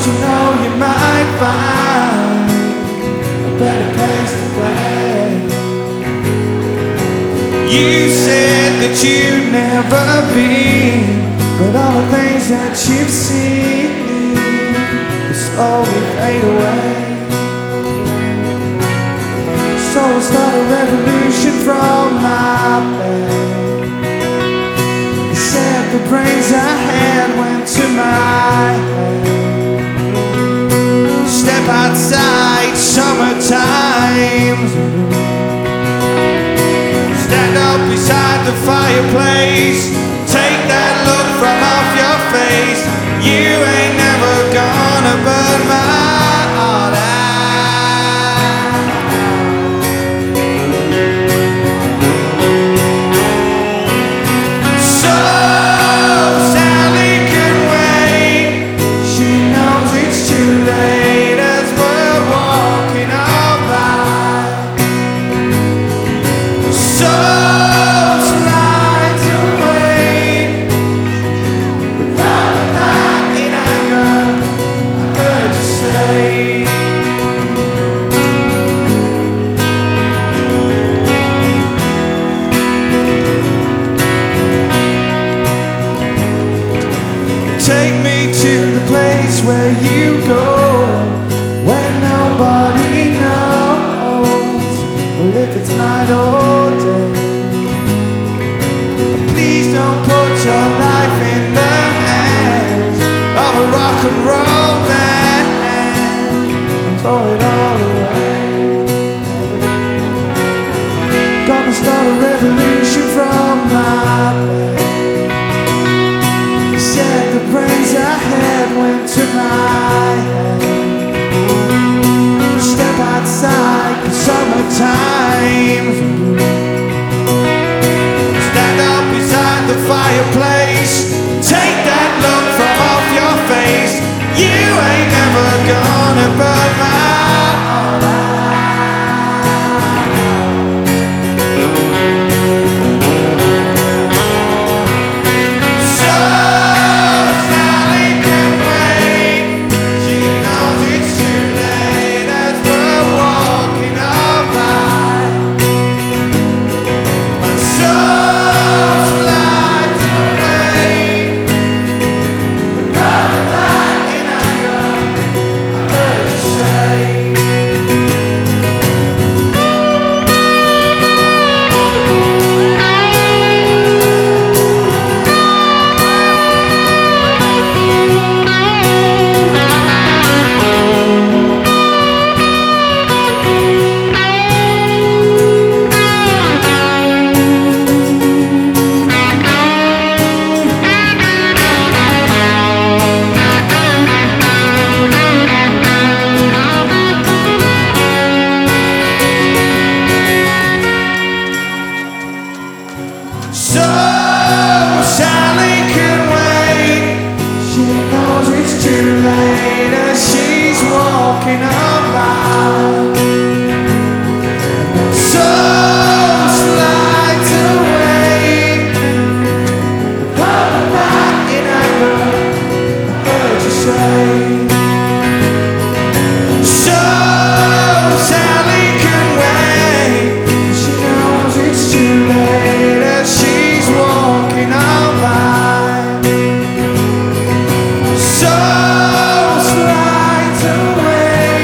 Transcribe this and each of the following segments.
Don't you know you might find a better place to play? You said that you'd never been, but all the things that you've seen will slowly fade away. So I start a revolution from my bed. You said the brains I had went to my head. Step outside, summertime. Stand up beside the fireplace. Take that look from off your face. You ain't never gonna burn my heart out. So Sally can wait. She knows it's too late as we're walking all by. So slides away without a thought in anger. I heard you say. Take me to the place where you go, where nobody knows. Well, if it's night or day, please don't put your life in the hands of a rock and roll man and throw it all away. Gonna start a revolution from my bed. Said the brains I had went to my head. Step outside in summertime. Stand up beside the fireplace. Take that look from off your face. You ain't never gonna burn my heart out. So Sally can wait. She knows it's too late as she's walking about. So slides away without a thought in anger. I heard you say. So Sally can wait. She knows it's too late as she's walking all by. So slides away.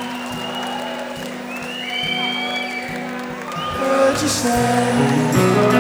Heard you say.